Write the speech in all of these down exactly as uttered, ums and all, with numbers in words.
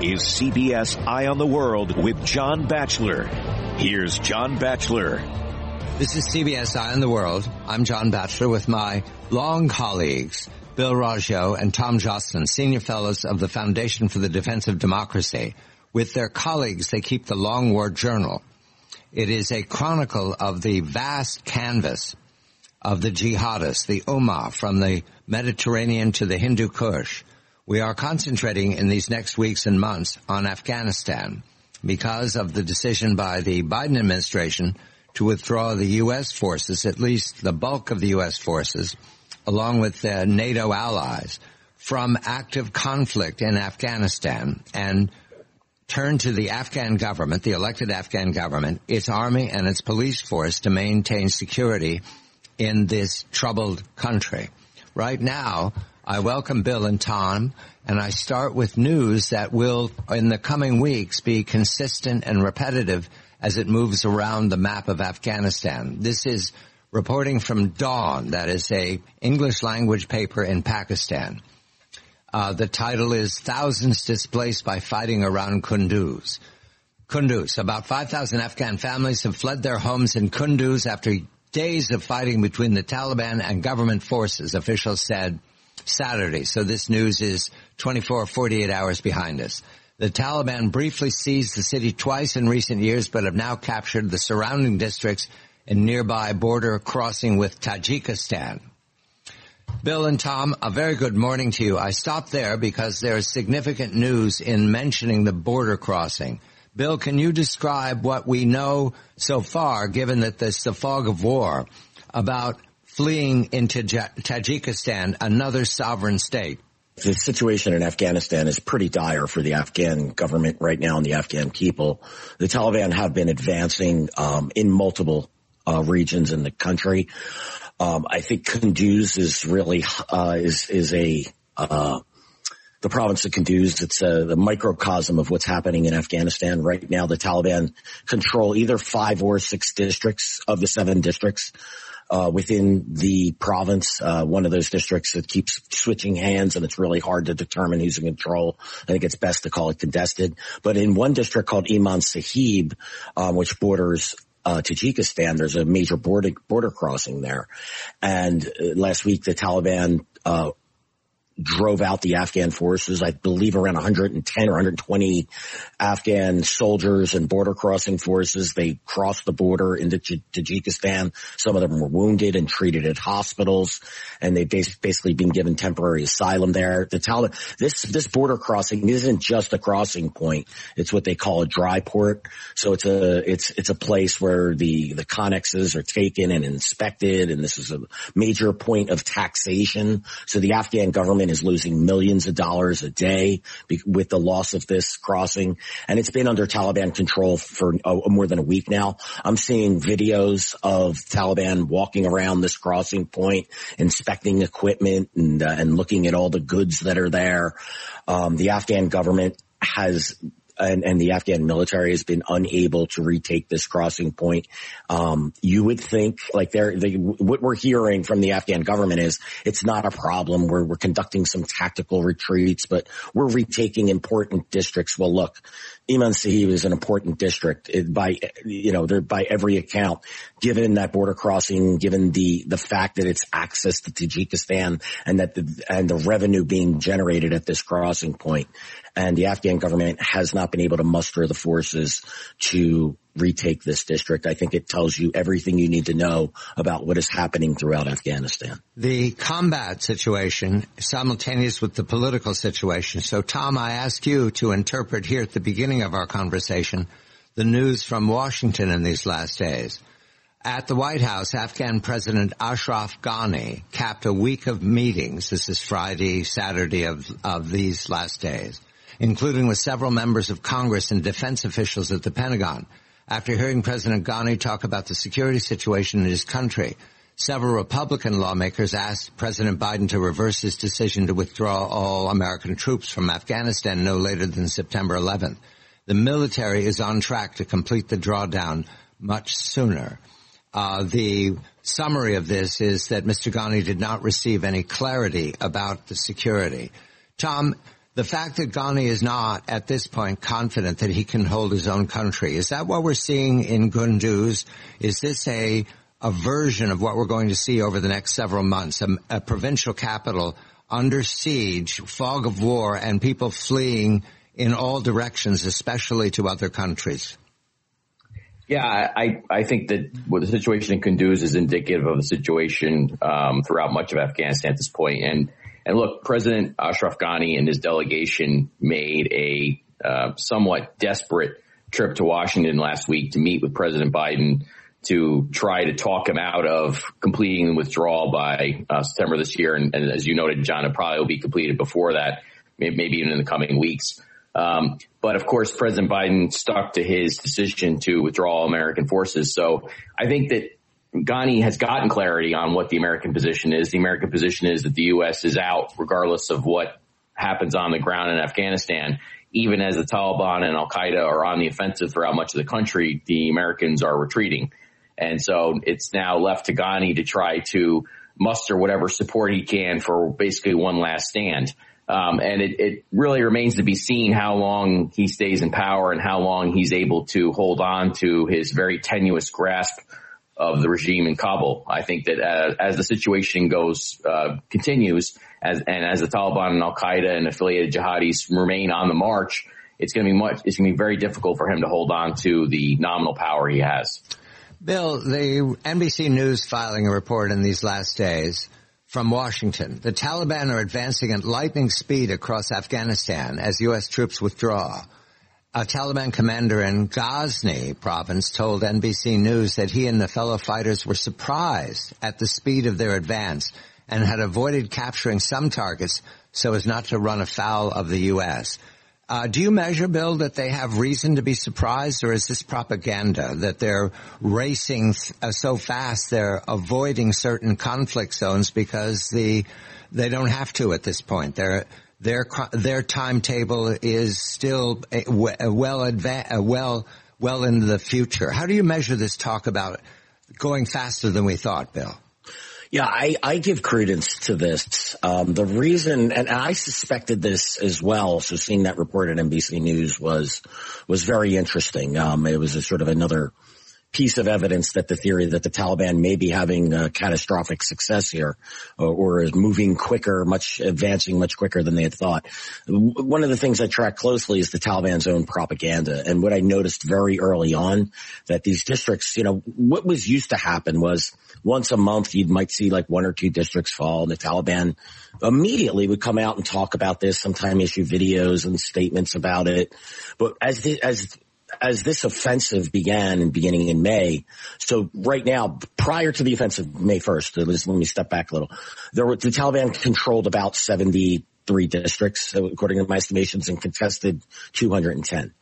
is C B S Eye on the World with John Batchelor. Here's John Batchelor. This is C B S Eye on the World. I'm John Batchelor with my long colleagues, Bill Raggio and Tom Joscelyn, senior fellows of the Foundation for the Defense of Democracy. With their colleagues, they keep the Long War Journal. It is a chronicle of the vast canvas of the jihadists, the Ummah, from the Mediterranean to the Hindu Kush. We are concentrating in these next weeks and months on Afghanistan because of the decision by the Biden administration to withdraw the U S forces, at least the bulk of the U S forces, along with the NATO allies, from active conflict in Afghanistan and turn to the Afghan government, the elected Afghan government, its army and its police force to maintain security in this troubled country. Right now, I welcome Bill and Tom, and I start with news that will, in the coming weeks, be consistent and repetitive as it moves around the map of Afghanistan. This is reporting from Dawn, that is a English language paper in Pakistan. Uh, the title is Thousands Displaced by Fighting Around Kunduz. Kunduz. About five thousand Afghan families have fled their homes in Kunduz after days of fighting between the Taliban and government forces, officials said Saturday. So this news is twenty-four, forty-eight hours behind us. The Taliban briefly seized the city twice in recent years, but have now captured the surrounding districts and nearby border crossing with Tajikistan. Bill and Tom, a very good morning to you. I stopped there because there is significant news in mentioning the border crossing. Bill, can you describe what we know so far, given that there's the fog of war, about fleeing into Tajikistan, another sovereign state? The situation in Afghanistan is pretty dire for the Afghan government right now and the Afghan people. The Taliban have been advancing um, in multiple uh, regions in the country. Um, I think Kunduz is really, uh, is, is a, uh, the province of Kunduz. It's a, the microcosm of what's happening in Afghanistan. Right now, the Taliban control either five or six districts of the seven districts, uh, within the province. Uh, one of those districts that keeps switching hands, and it's really hard to determine who's in control. I think it's best to call it contested. But in one district called Iman Sahib, um, which borders Uh, Tajikistan, there's a major border, border crossing there. And uh, last week, the Taliban, uh, drove out the Afghan forces. I believe around one hundred ten or one hundred twenty Afghan soldiers and border crossing forces. They crossed the border into Tajikistan. Some of them were wounded and treated at hospitals, and they've basically been given temporary asylum there. The Taliban, this, this border crossing isn't just a crossing point. It's what they call a dry port. So it's a, it's, it's a place where the, the connexes are taken and inspected, and this is a major point of taxation. So the Afghan government is losing millions of dollars a day with the loss of this crossing. And it's been under Taliban control for uh, more than a week now. I'm seeing videos of Taliban walking around this crossing point, inspecting equipment and, uh, and looking at all the goods that are there. Um, the Afghan government has And, and the Afghan military has been unable to retake this crossing point. Um, you would think, like they're, they, what we're hearing from the Afghan government is it's not a problem. We're, we're conducting some tactical retreats, but we're retaking important districts. Well, look, Iman Sahib is an important district it, by, you know, they're by every account, given that border crossing, given the, the fact that it's access to Tajikistan and that the, and the revenue being generated at this crossing point. And the Afghan government has not been able to muster the forces to retake this district. I think it tells you everything you need to know about what is happening throughout Afghanistan. The combat situation simultaneous with the political situation. So, Tom, I ask you to interpret here at the beginning of our conversation the news from Washington in these last days. At the White House, Afghan President Ashraf Ghani capped a week of meetings. This is Friday, Saturday of, of these last days, including with several members of Congress and defense officials at the Pentagon. After hearing President Ghani talk about the security situation in his country, several Republican lawmakers asked President Biden to reverse his decision to withdraw all American troops from Afghanistan no later than September eleventh. The military is on track to complete the drawdown much sooner. Uh, the summary of this is that Mister Ghani did not receive any clarity about the security. Tom, The fact that Ghani is not, at this point, confident that he can hold his own country, is that what we're seeing in Kunduz? Is this a, a version of what we're going to see over the next several months, a, a provincial capital under siege, fog of war, and people fleeing in all directions, especially to other countries? Yeah, I, I think that what the situation in Kunduz is indicative of the situation um, throughout much of Afghanistan at this point. And and look, President Ashraf Ghani and his delegation made a uh, somewhat desperate trip to Washington last week to meet with President Biden to try to talk him out of completing the withdrawal by uh, September this year. And, and as you noted, John, it probably will be completed before that, maybe, maybe even in the coming weeks. Um, but of course, President Biden stuck to his decision to withdraw American forces. So I think that Ghani has gotten clarity on what the American position is. The American position is that the U S is out regardless of what happens on the ground in Afghanistan. Even as the Taliban and Al-Qaeda are on the offensive throughout much of the country, the Americans are retreating. And so it's now left to Ghani to try to muster whatever support he can for basically one last stand. Um, and it, it really remains to be seen how long he stays in power and how long he's able to hold on to his very tenuous grasp of the regime in Kabul. I think that uh, as the situation goes, uh, continues, as, and as the Taliban and Al-Qaeda and affiliated jihadis remain on the march, it's going to be much, it's going to be very difficult for him to hold on to the nominal power he has. Bill, the N B C News filing a report in these last days from Washington. The Taliban are advancing at lightning speed across Afghanistan as U S troops withdraw. A Taliban commander in Ghazni province told N B C News that he and the fellow fighters were surprised at the speed of their advance and had avoided capturing some targets so as not to run afoul of the U S. Uh, do you measure, Bill, that they have reason to be surprised, or is this propaganda that they're racing th- uh, so fast they're avoiding certain conflict zones because the they don't have to at this point? They're Their their timetable is still well advanced, well well into the future. How do you measure this talk about going faster than we thought, Bill? Yeah, I, I give credence to this. Um, the reason, and I suspected this as well, so seeing that report at N B C News was was very interesting. Um, it was a sort of another piece of evidence that the theory that the Taliban may be having a catastrophic success here, or, or is moving quicker, much advancing much quicker than they had thought. One of the things I track closely is the Taliban's own propaganda. And what I noticed very early on, that these districts, you know, what was used to happen was once a month you might see like one or two districts fall, and the Taliban immediately would come out and talk about this, sometime issue videos and statements about it. But as the, as As this offensive began and beginning in May, so right now, prior to the offensive May first, let me step back a little. There were, the Taliban controlled about seventy-three districts, according to my estimations, and contested two hundred ten.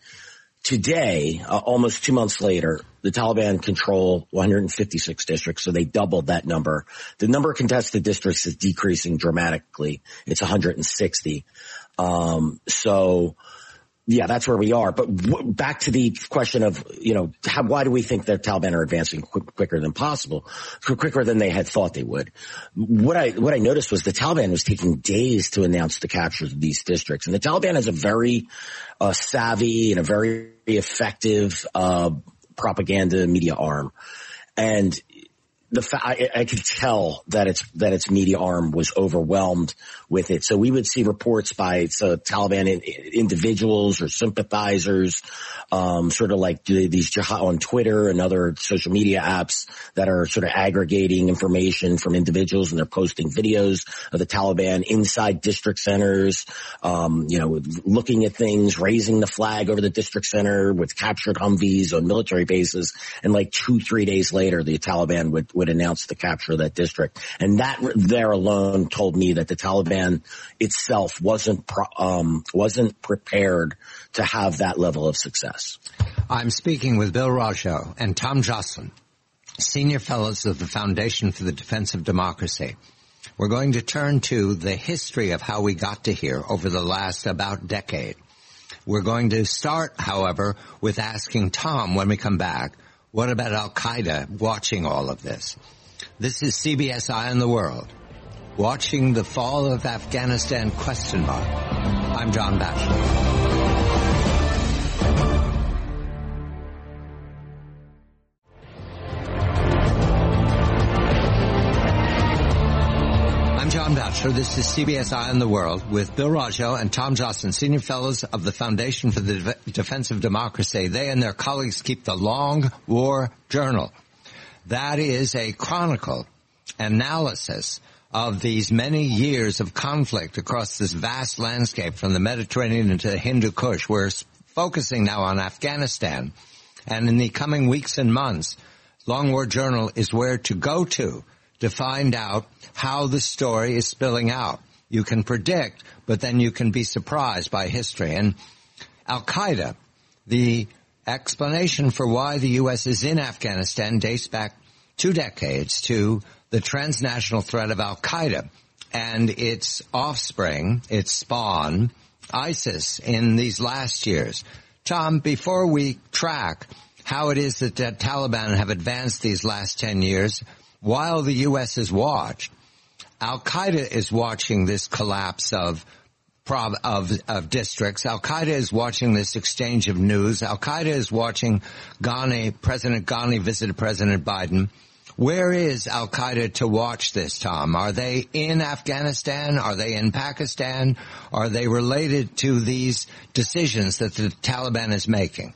Today, uh, almost two months later, the Taliban control one hundred fifty-six districts, so they doubled that number. The number of contested districts is decreasing dramatically. It's one hundred sixty. Um, so, yeah, that's where we are. But w- back to the question of, you know, how, why do we think the Taliban are advancing quick, quicker than possible, quicker than they had thought they would? What I, what I noticed was the Taliban was taking days to announce the capture of these districts. And the Taliban has a very uh, savvy and a very effective uh propaganda media arm. And the fa- I, I could tell that its that its media arm was overwhelmed with it. So we would see reports by so Taliban in, individuals or sympathizers, um, sort of like these jihad on Twitter and other social media apps that are sort of aggregating information from individuals, and they're posting videos of the Taliban inside district centers, um, you know, looking at things, raising the flag over the district center with captured Humvees on military bases, and like two, three days later, the Taliban would would announce the capture of that district. And that there alone told me that the Taliban itself wasn't pro, um, wasn't prepared to have that level of success. I'm speaking with Bill Rajo and Tom Joslin, senior fellows of the Foundation for the Defense of Democracy. We're going to turn to the history of how we got to here over the last about decade. We're going to start, however, with asking Tom when we come back, what about Al-Qaeda watching all of this? This is C B S Eye on the World, watching the fall of Afghanistan question mark. I'm John Batchelor. I'm John Batchelor. This is C B S Eye on the World with Bill Raggio and Tom Joscelyn, Senior Fellows of the Foundation for the De- Defense of Democracy. They and their colleagues keep the Long War Journal. That is a chronicle, analysis of these many years of conflict across this vast landscape from the Mediterranean into the Hindu Kush. We're focusing now on Afghanistan. And in the coming weeks and months, Long War Journal is where to go to to find out how the story is spilling out. You can predict, but then you can be surprised by history. And Al-Qaeda, the explanation for why the U S is in Afghanistan dates back two decades to the transnational threat of Al-Qaeda and its offspring, its spawn, ISIS, in these last years. Tom, before we track how it is that the Taliban have advanced these last ten years, while the U S has watched, Al-Qaeda is watching this collapse of Of, of districts. Al-Qaeda is watching this exchange of news. Al-Qaeda is watching Ghani, President Ghani visited President Biden. Where is Al-Qaeda to watch this, Tom? Are they in Afghanistan? Are they in Pakistan? Are they related to these decisions that the Taliban is making?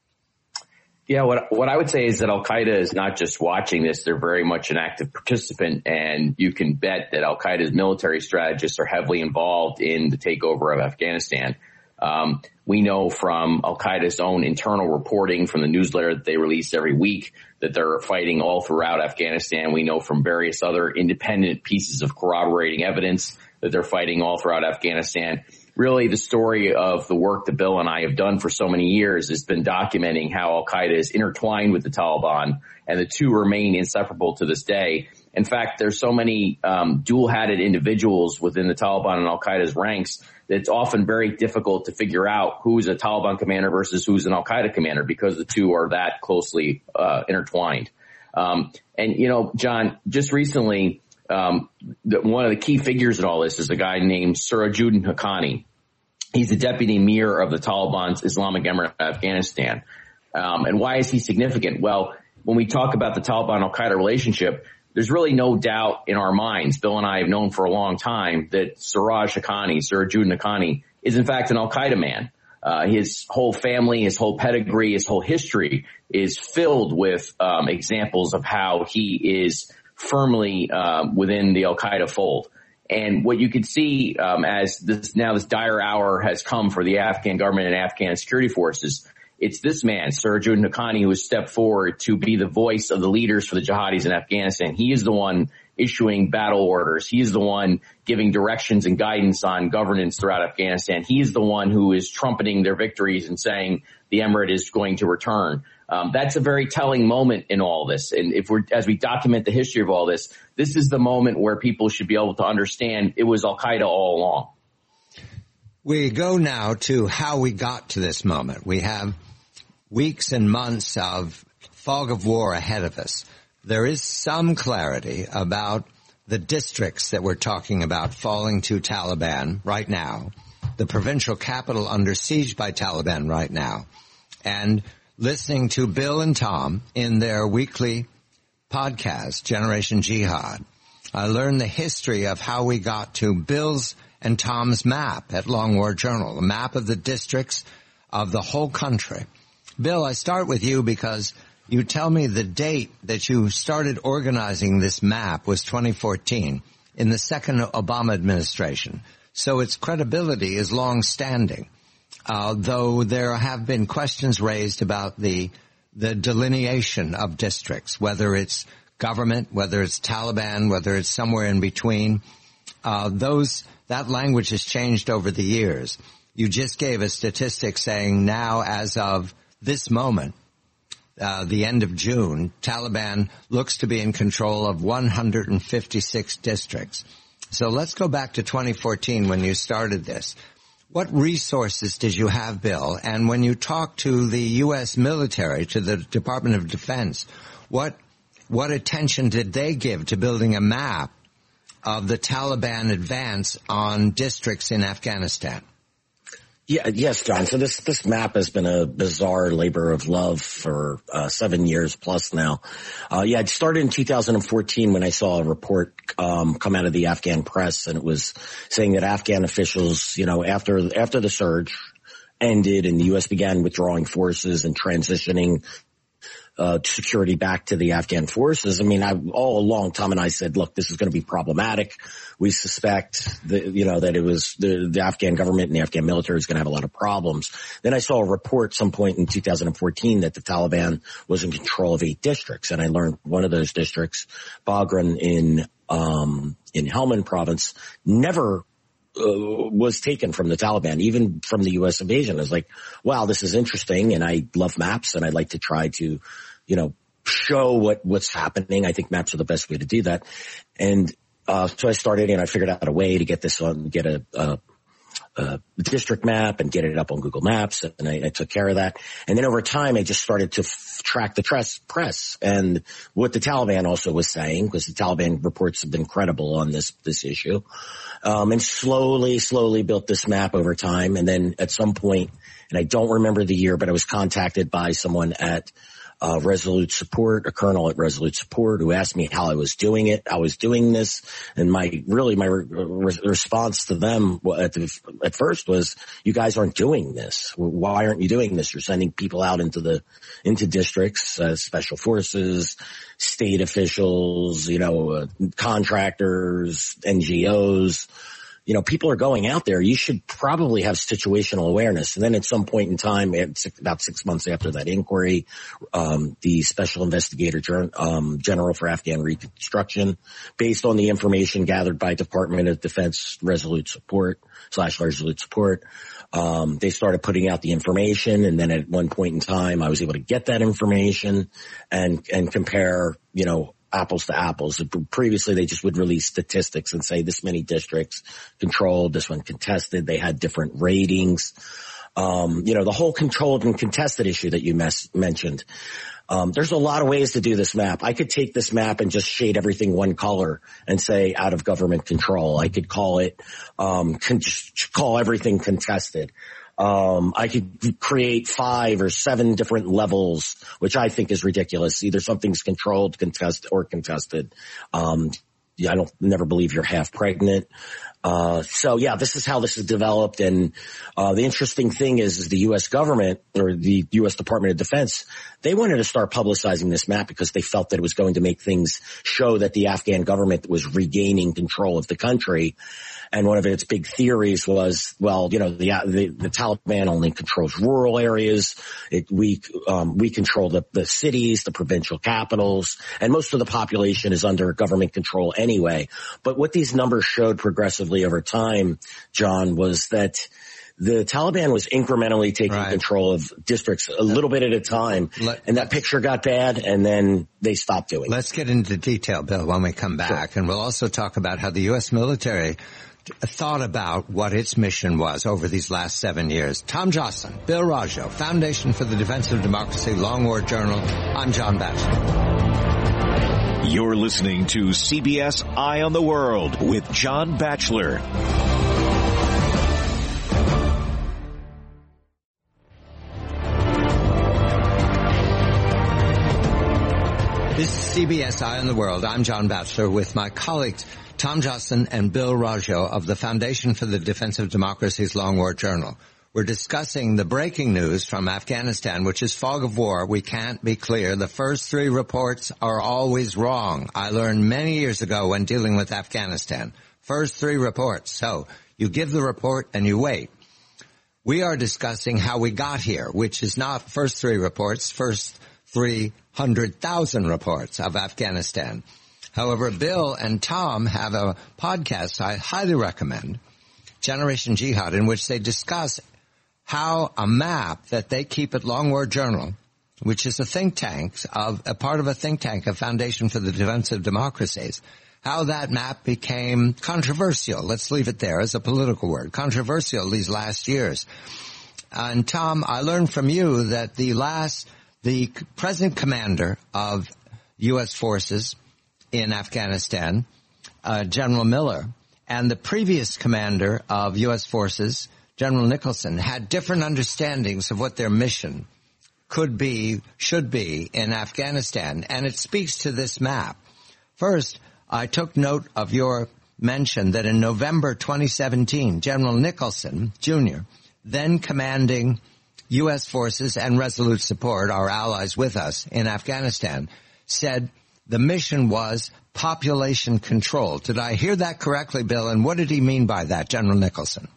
Yeah, what what I would say is that Al-Qaeda is not just watching this. They're very much an active participant, and you can bet that Al-Qaeda's military strategists are heavily involved in the takeover of Afghanistan. Um, we know from Al-Qaeda's own internal reporting from the newsletter that they release every week that they're fighting all throughout Afghanistan. We know from various other independent pieces of corroborating evidence that they're fighting all throughout Afghanistan. Really, the story of the work that Bill and I have done for so many years has been documenting how Al-Qaeda is intertwined with the Taliban, and the two remain inseparable to this day. In fact, there's so many um, dual-hatted individuals within the Taliban and Al-Qaeda's ranks that it's often very difficult to figure out who's a Taliban commander versus who's an Al-Qaeda commander because the two are that closely uh, intertwined. Um, and, you know, John, just recently, Um, the, one of the key figures in all this is a guy named Sirajuddin Haqqani. He's the deputy emir of the Taliban's Islamic Emirate of Afghanistan. Um, and why is he significant? Well, when we talk about the Taliban-Al-Qaeda relationship, there's really no doubt in our minds, Bill and I have known for a long time, that Siraj Haqqani, Sirajuddin Haqqani, is in fact an Al-Qaeda man. Uh, his whole family, his whole pedigree, his whole history is filled with um, examples of how he is firmly uh, within the Al-Qaeda fold. And what you can see um, as this now this dire hour has come for the Afghan government and Afghan security forces, it's this man, Sirajuddin Haqqani, who has stepped forward to be the voice of the leaders for the jihadis in Afghanistan. He is the one issuing battle orders. He is the one giving directions and guidance on governance throughout Afghanistan. He is the one who is trumpeting their victories and saying the emirate is going to return. Um, that's a very telling moment in all this. And if we're, as we document the history of all this, this is the moment where people should be able to understand it was Al-Qaeda all along. We go now to how we got to this moment. We have weeks and months of fog of war ahead of us. There is some clarity about the districts that we're talking about falling to Taliban right now, the provincial capital under siege by Taliban right now, and listening to Bill and Tom in their weekly podcast, Generation Jihad, I learned the history of how we got to Bill's and Tom's map at Long War Journal, a map of the districts of the whole country. Bill, I start with you because you tell me the date that you started organizing this map was twenty fourteen in the second Obama administration. So its credibility is long-standing. Uh, though there have been questions raised about the the delineation of districts, whether it's government, whether it's Taliban, whether it's somewhere in between. Uh, those that language has changed over the years. You just gave a statistic saying now, as of this moment, uh, the end of June, Taliban looks to be in control of one hundred fifty-six districts. So let's go back to twenty fourteen when you started this. What resources did you have, Bill? And when you talked to the U S military, to the Department of Defense, what what attention did they give to building a map of the Taliban advance on districts in Afghanistan? Yeah, yes, John. So this, this map has been a bizarre labor of love for, uh, seven years plus now. Uh, yeah, it started in two thousand fourteen when I saw a report, um, come out of the Afghan press, and it was saying that Afghan officials, you know, after, after the surge ended and the U S began withdrawing forces and transitioning Uh, security back to the Afghan forces. I mean, I, all along, Tom and I said, look, this is going to be problematic. We suspect that, you know, that it was the, the Afghan government and the Afghan military is going to have a lot of problems. Then I saw a report some point in two thousand fourteen that the Taliban was in control of eight districts. And I learned one of those districts, Bagram in, um, in Helmand province, never Uh, was taken from the Taliban, even from the U S invasion. I was like, wow, this is interesting. And I love maps, and I like to try to, you know, show what, what's happening. I think maps are the best way to do that. And, uh, so I started and I figured out a way to get this on, get a, a, a district map and get it up on Google Maps. And I, I took care of that. And then over time, I just started to f- track the press, press and what the Taliban also was saying, because the Taliban reports have been credible on this, this issue. Um, and slowly, slowly built this map over time. And then at some point, and I don't remember the year, but I was contacted by someone at uh, Resolute Support, a colonel at Resolute Support, who asked me how I was doing it. I was doing this, and my really my re- response to them at, the, at first was, "You guys aren't doing this. Why aren't you doing this? You're sending people out into the into districts, uh, special forces, state officials, you know, uh, contractors, N G Os." You know, people are going out there. You should probably have situational awareness. And then at some point in time, about six months after that inquiry, um, the Special Investigator um, General for Afghan Reconstruction, based on the information gathered by Department of Defense Resolute Support slash Resolute Support, um, they started putting out the information. And then at one point in time, I was able to get that information and and compare, you know, apples to apples. Previously, they just would release statistics and say this many districts controlled, this one contested. They had different ratings. Um, you know, the whole controlled and contested issue that you mes- mentioned. Um, there's a lot of ways to do this map. I could take this map and just shade everything one color and say out of government control. I could call it, um, con- call everything contested. Um, I could create five or seven different levels, which I think is ridiculous. Either something's controlled, contested, or contested. Um, I don't never believe you're half pregnant. Uh, so yeah, this is how this is developed. And, uh, the interesting thing is, is the U S government or the U S Department of Defense, they wanted to start publicizing this map because they felt that it was going to make things show that the Afghan government was regaining control of the country. And one of its big theories was, well, you know, the the, the Taliban only controls rural areas. It, we um, we control the, the cities, the provincial capitals, and most of the population is under government control anyway. But what these numbers showed progressively over time, John, was that the Taliban was incrementally taking right. control of districts a little bit at a time, Let, and that picture got bad, and then they stopped doing let's it. Let's get into detail, Bill, when we come back, sure. And we'll also talk about how the U S military thought about what its mission was over these last seven years. Tom Joscelyn, Bill Raggio, Foundation for the Defense of Democracy, Long War Journal. I'm John Batchelor. You're listening to C B S Eye on the World with John Batchelor. This is C B S Eye on the World. I'm John Batchelor with my colleagues Tom Joscelyn and Bill Raggio of the Foundation for the Defense of Democracy's Long War Journal. We're discussing the breaking news from Afghanistan, which is fog of war. We can't be clear. The first three reports are always wrong. I learned many years ago when dealing with Afghanistan. First three reports. So you give the report and you wait. We are discussing how we got here, which is not first three reports, first three hundred thousand reports of Afghanistan. However, Bill and Tom have a podcast I highly recommend, Generation Jihad, in which they discuss how a map that they keep at Long War Journal, which is a think tank, of a part of a think tank, a Foundation for the Defense of Democracies, how that map became controversial. Let's leave it there as a political word. Controversial these last years. And Tom, I learned from you that the last, the present commander of U S forces in Afghanistan, uh, General Miller, and the previous commander of U S forces, General Nicholson, had different understandings of what their mission could be, should be in Afghanistan. And it speaks to this map. First, I took note of your mention that in November twenty seventeen, General Nicholson, Junior, then commanding U S forces and Resolute Support, our allies with us in Afghanistan, said the mission was population control. Did I hear that correctly, Bill? And what did he mean by that, General Nicholson?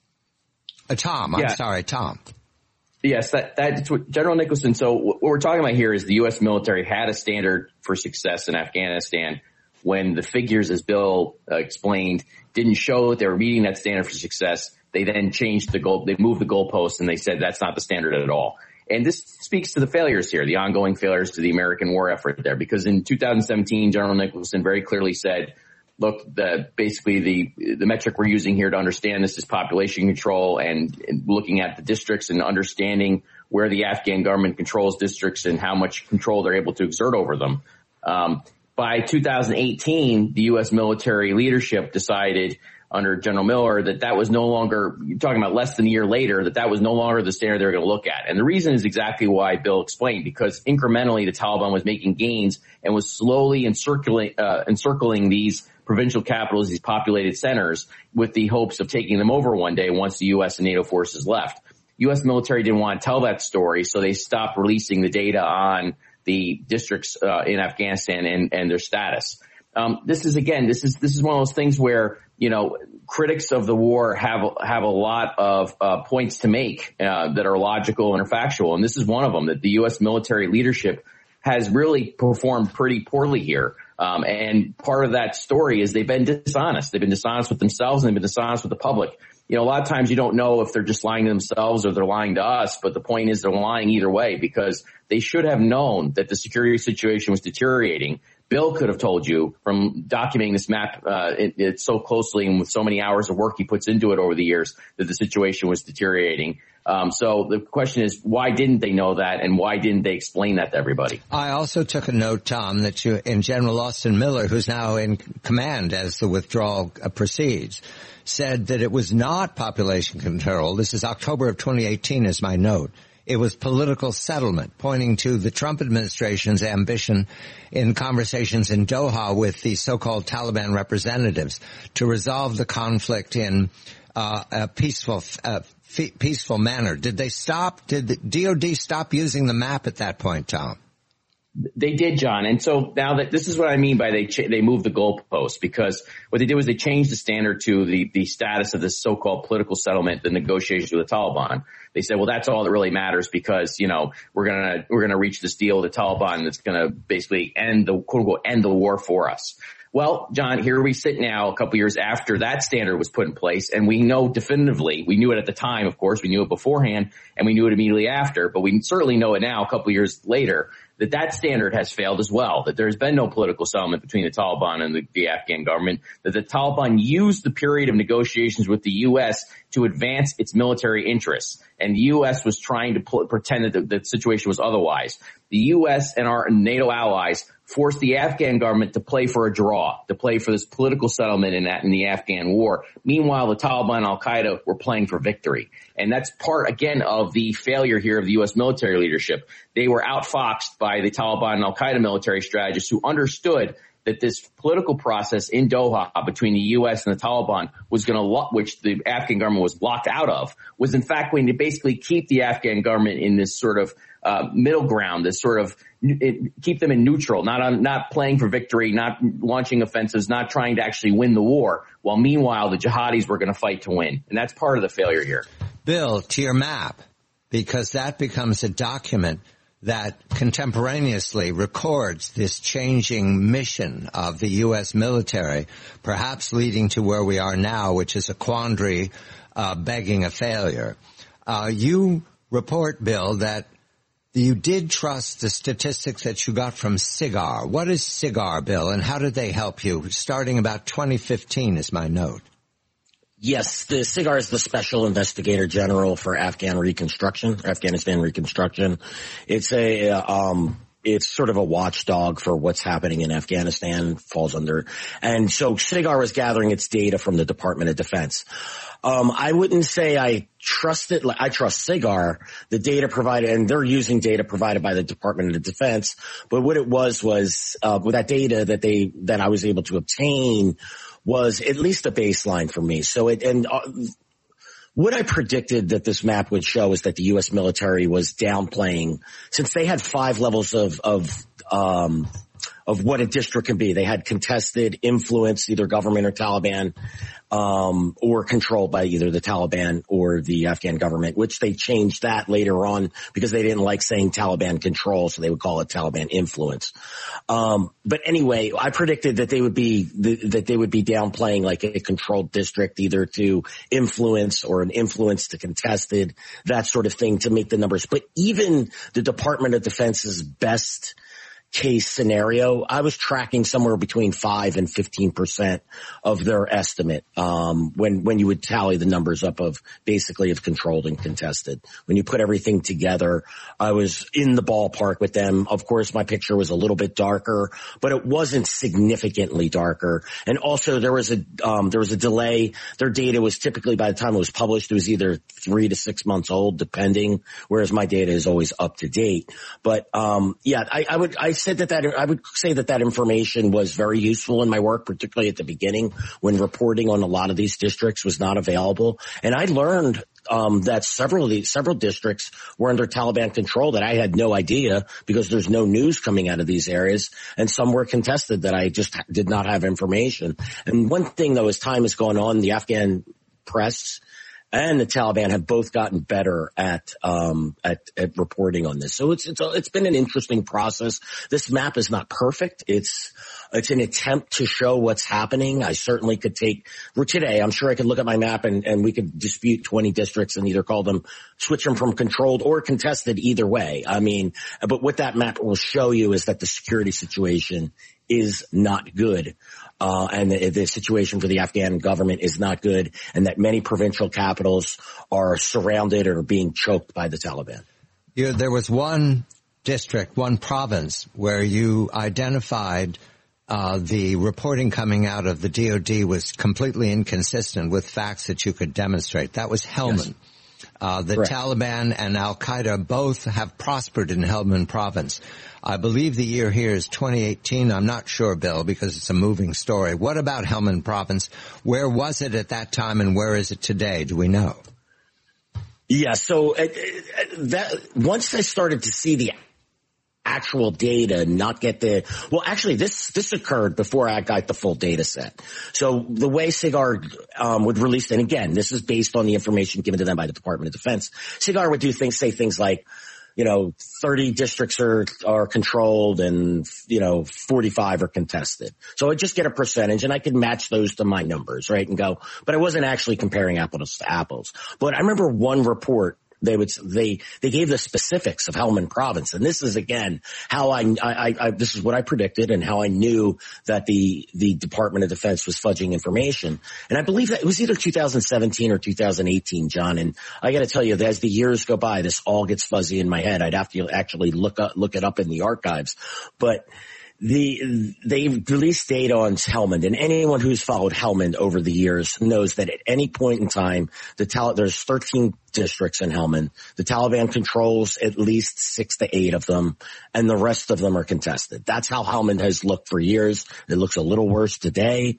Uh, Tom, I'm yeah. sorry, Tom. Yes, that, that's what General Nicholson. So what we're talking about here is the U S military had a standard for success in Afghanistan when the figures, as Bill uh, explained, didn't show that they were meeting that standard for success. They then changed the goal. They moved the goalposts and they said that's not the standard at all. And this speaks to the failures here, the ongoing failures to the American war effort there, because in two thousand seventeen, General Nicholson very clearly said, look, the, basically the, the metric we're using here to understand this is population control, and, and looking at the districts and understanding where the Afghan government controls districts and how much control they're able to exert over them. Um, by two thousand eighteen, the U S military leadership decided under General Miller that that was no longer, you're talking about less than a year later, that that was no longer the standard they were going to look at. And the reason is exactly why Bill explained, because incrementally the Taliban was making gains and was slowly encircling, uh, encircling these provincial capitals, these populated centers, with the hopes of taking them over one day once the U S and NATO forces left. U S military didn't want to tell that story, so they stopped releasing the data on the districts uh, in Afghanistan and, and their status. Um, this is, again, this is, this is one of those things where, you know, critics of the war have, have a lot of, uh, points to make, uh, that are logical and are factual. And this is one of them, that the U S military leadership has really performed pretty poorly here. Um, and part of that story is they've been dishonest. They've been dishonest with themselves and they've been dishonest with the public. You know, a lot of times you don't know if they're just lying to themselves or they're lying to us, but the point is they're lying either way, because they should have known that the security situation was deteriorating. Bill could have told you from documenting this map uh, it, it so closely and with so many hours of work he puts into it over the years that the situation was deteriorating. Um, so the question is, why didn't they know that, and why didn't they explain that to everybody? I also took a note, Tom, that you, in General Austin Miller, who's now in command as the withdrawal uh, proceeds, said that it was not population control. This is October of twenty eighteen is my note. It was political settlement, pointing to the Trump administration's ambition in conversations in Doha with the so-called Taliban representatives to resolve the conflict in uh, a peaceful, uh, f- peaceful manner. Did they stop? Did the D O D stop using the map at that point, Tom? They did, John. And so now that this is what I mean by they ch- they moved the goalposts, because what they did was they changed the standard to the, the status of this so-called political settlement, the negotiations with the Taliban. They said, well, that's all that really matters, because, you know, we're going to, we're going to reach this deal with the Taliban that's going to basically end the, quote unquote, end the war for us. Well, John, here we sit now a couple years after that standard was put in place, and we know definitively, we knew it at the time, of course, we knew it beforehand, and we knew it immediately after, but we certainly know it now a couple years later, that that standard has failed as well, that there's been no political settlement between the Taliban and the, the Afghan government, that the Taliban used the period of negotiations with the U S to advance its military interests. And the U S was trying to pl- pretend that the, the situation was otherwise. The U S and our NATO allies forced the Afghan government to play for a draw, to play for this political settlement in that, in the Afghan war. Meanwhile, the Taliban and Al-Qaeda were playing for victory. And that's part, again, of the failure here of the U S military leadership. They were outfoxed by the Taliban and Al-Qaeda military strategists who understood that this political process in Doha between the U S and the Taliban was going to, lo- which the Afghan government was locked out of, was in fact going to basically keep the Afghan government in this sort of uh, middle ground, this sort of it, keep them in neutral, not on, not playing for victory, not launching offensives, not trying to actually win the war. While meanwhile, the jihadis were going to fight to win, and that's part of the failure here. Bill, to your map, because that becomes a document that contemporaneously records this changing mission of the U S military, perhaps leading to where we are now, which is a quandary uh, begging a failure. Uh, you report, Bill, that you did trust the statistics that you got from SIGAR. What is SIGAR, Bill, and how did they help you? Starting about twenty fifteen is my note. Yes, the SIGAR is the Special Investigator General for Afghan Reconstruction, Afghanistan Reconstruction. It's a, um, it's sort of a watchdog for what's happening in Afghanistan, falls under, and so SIGAR is gathering its data from the Department of Defense. Um, I wouldn't say I trust it. I trust SIGAR, the data provided, and they're using data provided by the Department of Defense. But what it was was, uh, with that data that they, that I was able to obtain was at least a baseline for me. So it, and, uh, what I predicted that this map would show is that the U S military was downplaying, since they had five levels of, of, um, of what a district can be. They had contested, influence, either government or Taliban, um, or controlled by either the Taliban or the Afghan government, which they changed that later on because they didn't like saying Taliban control, so they would call it Taliban influence. Um, but anyway, I predicted that they would be, that they would be downplaying like a controlled district, either to influence or an influence to contested, that sort of thing to make the numbers. But even the Department of Defense's best case scenario, I was tracking somewhere between five and fifteen percent of their estimate, um, when, when you would tally the numbers up of basically of controlled and contested. When you put everything together, I was in the ballpark with them. Of course, my picture was a little bit darker, but it wasn't significantly darker. And also there was a, um, there was a delay. Their data was typically, by the time it was published, it was either three to six months old, depending, whereas my data is always up to date. But, um, yeah, I, I would, I said that that, I would say that that information was very useful in my work, particularly at the beginning when reporting on a lot of these districts was not available. And I learned, um, that several of these, several districts were under Taliban control that I had no idea because there's no news coming out of these areas. And some were contested that I just did not have information. And one thing though, as time has gone on, the Afghan press and the Taliban have both gotten better at, um, at, at reporting on this. So it's, it's, it's been an interesting process. This map is not perfect. It's, it's an attempt to show what's happening. I certainly could take, for today, I'm sure I could look at my map and, and we could dispute twenty districts and either call them, switch them from controlled or contested either way. I mean, but what that map will show you is that the security situation is not good. Uh, and the, the situation for the Afghan government is not good, and that many provincial capitals are surrounded or being choked by the Taliban. Yeah, there was one district, one province where you identified uh, the reporting coming out of the D O D was completely inconsistent with facts that you could demonstrate. That was Helmand. Yes. Uh, the Correct. Taliban and Al-Qaeda both have prospered in Helmand province. I believe the year here is twenty eighteen. I'm not sure, Bill, because it's a moving story. What about Helmand province? Where was it at that time and where is it today? Do we know? Yeah, so uh, that once I started to see the actual data, not get the, well, actually this, this occurred before I got the full data set. So the way SIGAR, um, would release, and again, this is based on the information given to them by the Department of Defense. SIGAR would do things, say things like, you know, thirty districts are, are controlled and, you know, forty-five are contested. So I'd just get a percentage and I could match those to my numbers, right? And go, but I wasn't actually comparing apples to apples. But I remember one report, They would, they, they gave the specifics of Helmand province. And this is again, how I, I, I, this is what I predicted and how I knew that the, the Department of Defense was fudging information. And I believe that it was either two thousand seventeen or two thousand eighteen, John. And I got to tell you that as the years go by, this all gets fuzzy in my head. I'd have to actually look up, look it up in the archives. But The, they've released data on Helmand, and anyone who's followed Helmand over the years knows that at any point in time, the Tal- there's thirteen districts in Helmand. The Taliban controls at least six to eight of them, and the rest of them are contested. That's how Helmand has looked for years. It looks a little worse today.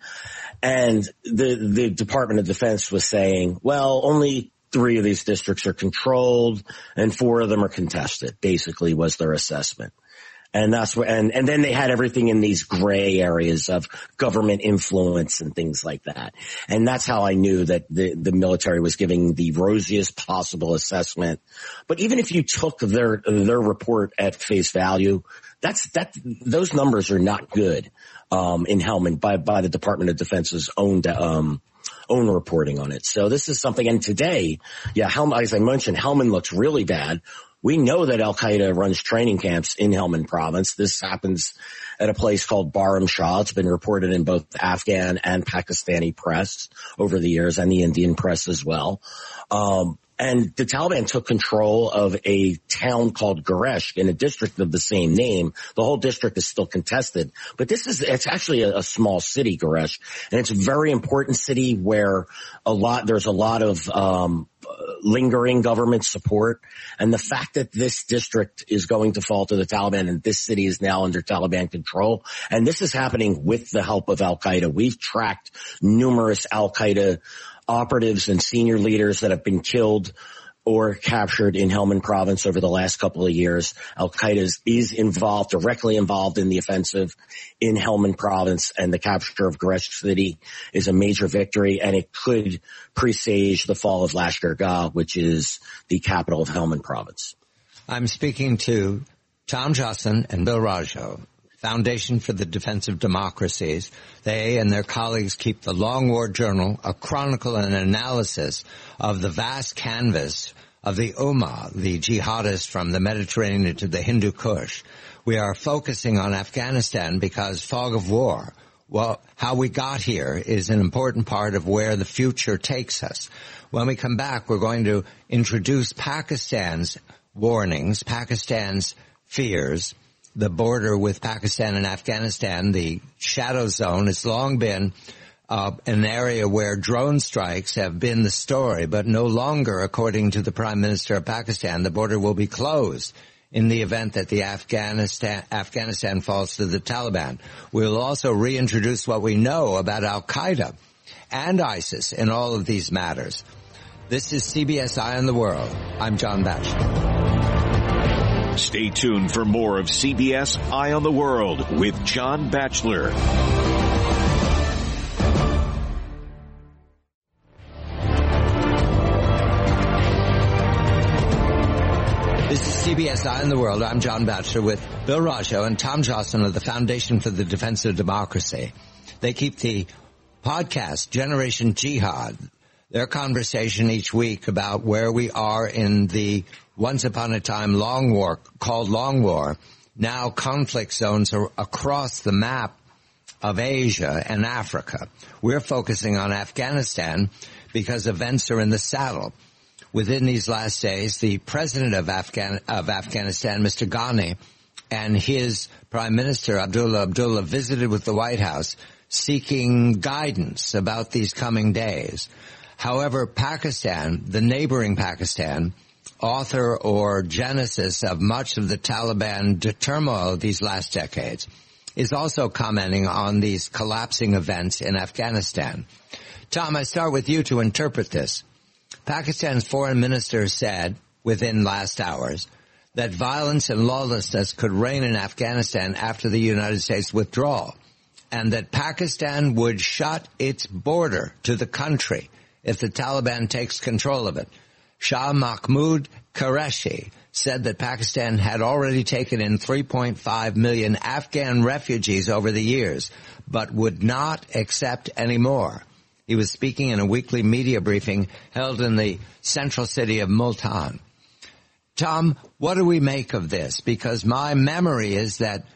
And the, the Department of Defense was saying, well, only three of these districts are controlled and four of them are contested, basically was their assessment. And that's what, and, and then they had everything in these gray areas of government influence and things like that. And that's how I knew that the, the military was giving the rosiest possible assessment. But even if you took their, their report at face value, that's, that, those numbers are not good, um, in Helmand by, by the Department of Defense's own, um, own reporting on it. So this is something, and today, yeah, Helmand, as I mentioned, Helmand looks really bad. We know that Al-Qaeda runs training camps in Helmand province. This happens at a place called Baram Shah. It's been reported in both Afghan and Pakistani press over the years, and the Indian press as well. Um, And the Taliban took control of a town called Gereshk in a district of the same name. The whole district is still contested, but this is, it's actually a, a small city, Gereshk, and it's a very important city where a lot, there's a lot of, um, lingering government support. And the fact that this district is going to fall to the Taliban and this city is now under Taliban control. And this is happening with the help of Al-Qaeda. We've tracked numerous Al-Qaeda operatives and senior leaders that have been killed or captured in Helmand province over the last couple of years. Al-Qaeda is, is involved, directly involved in the offensive in Helmand province, and the capture of Gereshk city is a major victory, and it could presage the fall of Lashkar-Gah, which is the capital of Helmand province. I'm speaking to Tom Joscelyn and Bill Rajo, Foundation for the Defense of Democracies. They and their colleagues keep the Long War Journal, a chronicle and analysis of the vast canvas of the Ummah, the jihadists from the Mediterranean to the Hindu Kush. We are focusing on Afghanistan because fog of war, well, how we got here is an important part of where the future takes us. When we come back, we're going to introduce Pakistan's warnings, Pakistan's fears, the border with Pakistan and Afghanistan, the shadow zone. It's long been uh, an area where drone strikes have been the story, but no longer, according to the Prime Minister of Pakistan, the border will be closed in the event that the Afghanistan, Afghanistan falls to the Taliban. We'll also reintroduce what we know about Al-Qaeda and ISIS in all of these matters. This is C B S Eye on the World. I'm John Batchelor. Stay tuned for more of C B S Eye on the World with John Batchelor. This is C B S Eye on the World. I'm John Batchelor with Bill Rajo and Tom Joscelyn of the Foundation for the Defense of Democracy. They keep the podcast Generation Jihad, their conversation each week about where we are in the once upon a time long war called Long War, now conflict zones are across the map of Asia and Africa. We're focusing on Afghanistan because events are in the saddle. Within these last days, the president of, Afghan, of Afghanistan, Mister Ghani, and his prime minister, Abdullah Abdullah, visited with the White House seeking guidance about these coming days. However, Pakistan, the neighboring Pakistan, author or genesis of much of the Taliban turmoil these last decades, is also commenting on these collapsing events in Afghanistan. Tom, I start with you to interpret this. Pakistan's foreign minister said within last hours that violence and lawlessness could reign in Afghanistan after the United States withdrawal, and that Pakistan would shut its border to the country if the Taliban takes control of it. Shah Mahmood Qureshi said that Pakistan had already taken in three point five million Afghan refugees over the years, but would not accept any more. He was speaking in a weekly media briefing held in the central city of Multan. Tom, what do we make of this? Because my memory is that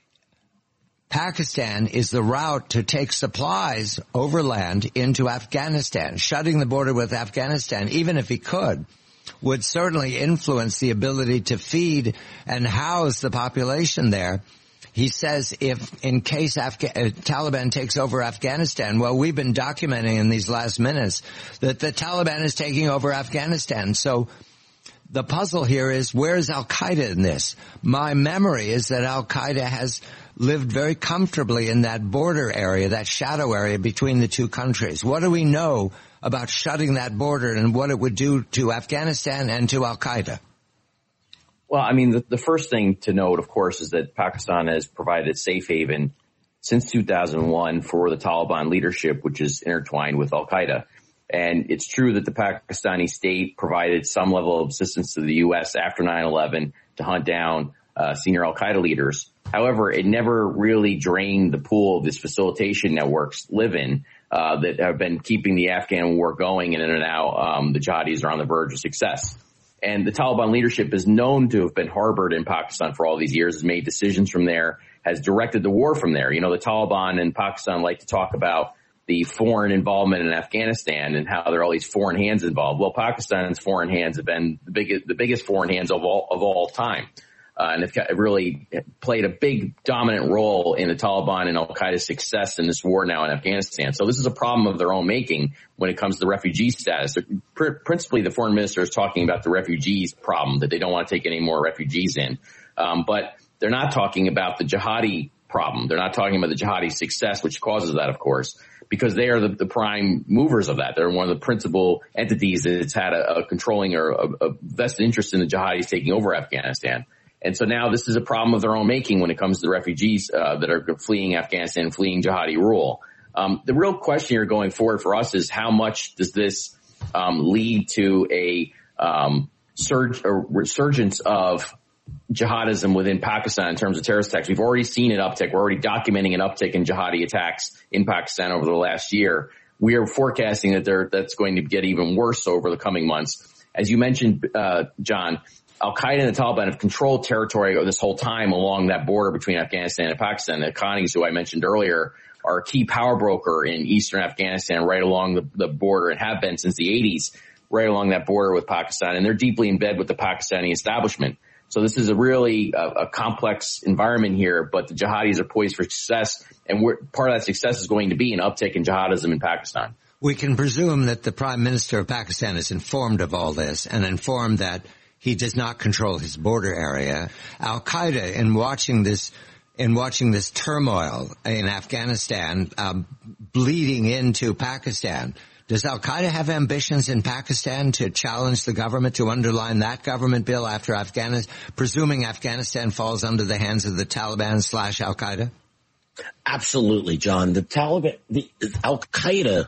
Pakistan is the route to take supplies overland into Afghanistan. Shutting the border with Afghanistan, even if he could, would certainly influence the ability to feed and house the population there. He says if, in case Afga- uh, Taliban takes over Afghanistan, well, we've been documenting in these last minutes that the Taliban is taking over Afghanistan. So the puzzle here is, where's Al-Qaeda in this? My memory is that Al-Qaeda has lived very comfortably in that border area, that shadow area between the two countries. What do we know about shutting that border and what it would do to Afghanistan and to Al-Qaeda? Well, I mean, the, the first thing to note, of course, is that Pakistan has provided safe haven since two thousand one for the Taliban leadership, which is intertwined with Al-Qaeda. And it's true that the Pakistani state provided some level of assistance to the U S after nine eleven to hunt down uh, senior Al-Qaeda leaders. However, it never really drained the pool these facilitation networks live in uh, that have been keeping the Afghan war going, and now um, the jihadis are on the verge of success. And the Taliban leadership is known to have been harbored in Pakistan for all these years, has made decisions from there, has directed the war from there. You know, the Taliban in Pakistan like to talk about the foreign involvement in Afghanistan and how there are all these foreign hands involved. Well, Pakistan's foreign hands have been the biggest, the biggest foreign hands of all, of all time. Uh, and have really played a big dominant role in the Taliban and Al-Qaeda's success in this war now in Afghanistan. So this is a problem of their own making when it comes to refugee status. Pr- principally, the foreign minister is talking about the refugees problem, that they don't want to take any more refugees in. Um, but they're not talking about the jihadi problem. They're not talking about the jihadi success, which causes that, of course, because they are the, the prime movers of that. They're one of the principal entities that's had a, a controlling or a, a vested interest in the jihadis taking over Afghanistan. And so now this is a problem of their own making when it comes to the refugees uh, that are fleeing Afghanistan, fleeing jihadi rule. Um, the real question here going forward for us is how much does this um, lead to a um, surge or resurgence of jihadism within Pakistan in terms of terrorist attacks? We've already seen an uptick. We're already documenting an uptick in jihadi attacks in Pakistan over the last year. We are forecasting that there, that's going to get even worse over the coming months. As you mentioned, uh, John, Al-Qaeda and the Taliban have controlled territory this whole time along that border between Afghanistan and Pakistan. The Haqqanis, who I mentioned earlier, are a key power broker in eastern Afghanistan right along the, the border and have been since the eighties, right along that border with Pakistan. And they're deeply in bed with the Pakistani establishment. So this is a really uh, a complex environment here, but the jihadis are poised for success. And we're, part of that success is going to be an uptick in jihadism in Pakistan. We can presume that the Prime Minister of Pakistan is informed of all this and informed that he does not control his border area. Al-Qaeda, in watching this, in watching this turmoil in Afghanistan, um, bleeding into Pakistan, does Al-Qaeda have ambitions in Pakistan to challenge the government, to underline that government bill after Afghanistan, presuming Afghanistan falls under the hands of the Taliban slash Al-Qaeda? Absolutely, John. The Taliban, the Al-Qaeda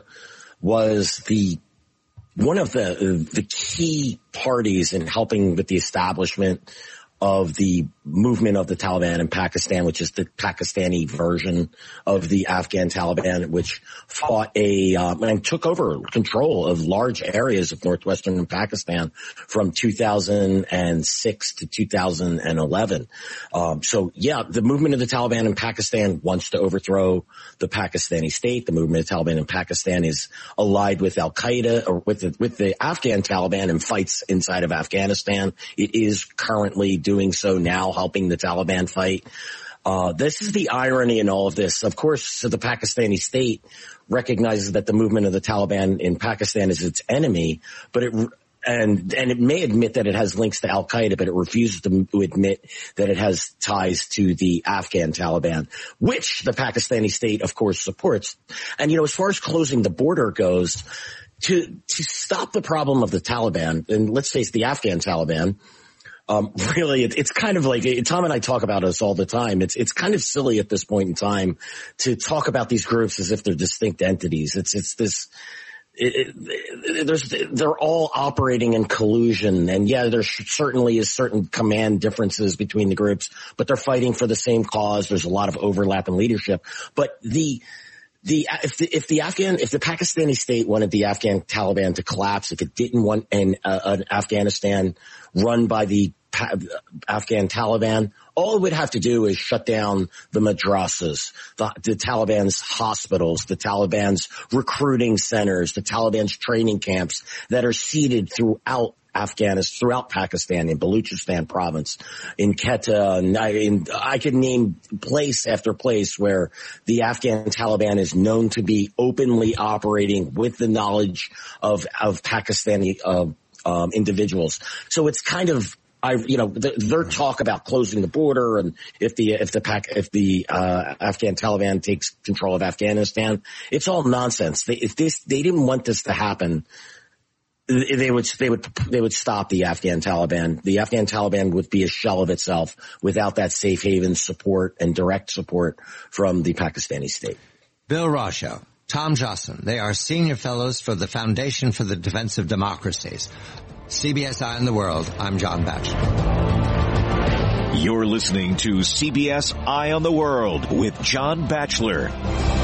was the one of the the key parties in helping with the establishment of the movement of the Taliban in Pakistan, which is the Pakistani version of the Afghan Taliban, which fought a um, and took over control of large areas of northwestern Pakistan from two thousand six to two thousand eleven. Um, so, yeah, the movement of the Taliban in Pakistan wants to overthrow the Pakistani state. The movement of the Taliban in Pakistan is allied with Al-Qaeda or with the, with the Afghan Taliban and fights inside of Afghanistan. It is currently doing so now, helping the Taliban fight. Uh, this is the irony in all of this. Of course, so the Pakistani state recognizes that the movement of the Taliban in Pakistan is its enemy, but it, and, and it may admit that it has links to Al-Qaeda, but it refuses to, to admit that it has ties to the Afghan Taliban, which the Pakistani state, of course, supports. And, you know, as far as closing the border goes, to, to stop the problem of the Taliban, and let's face the Afghan Taliban, Um, really, it, it's kind of like, Tom and I talk about this all the time. It's, it's kind of silly at this point in time to talk about these groups as if they're distinct entities. It's, it's this, it, it, there's, they're all operating in collusion. And yeah, there certainly is certain command differences between the groups, but they're fighting for the same cause. There's a lot of overlap in leadership, but the, The, if the, if the Afghan, if the Pakistani state wanted the Afghan Taliban to collapse, if it didn't want an, uh, an Afghanistan run by the pa- Afghan Taliban, all it would have to do is shut down the madrasas, the, the Taliban's hospitals, the Taliban's recruiting centers, the Taliban's training camps that are seated throughout Afghanistan, throughout Pakistan, in Baluchistan province, in Quetta, and I, in, I could name place after place where the Afghan Taliban is known to be openly operating with the knowledge of, of Pakistani, uh, um, individuals. So it's kind of, I, you know, the, their talk about closing the border and if the, if the Pac, if the, uh, Afghan Taliban takes control of Afghanistan, it's all nonsense. They, if this, they didn't want this to happen, They would, they would, they would stop the Afghan Taliban. The Afghan Taliban would be a shell of itself without that safe haven support and direct support from the Pakistani state. Bill Rosho, Tom Joscelyn, they are senior fellows for the Foundation for the Defense of Democracies. C B S Eye on the World. I'm John Batchelor. You're listening to C B S Eye on the World with John Batchelor.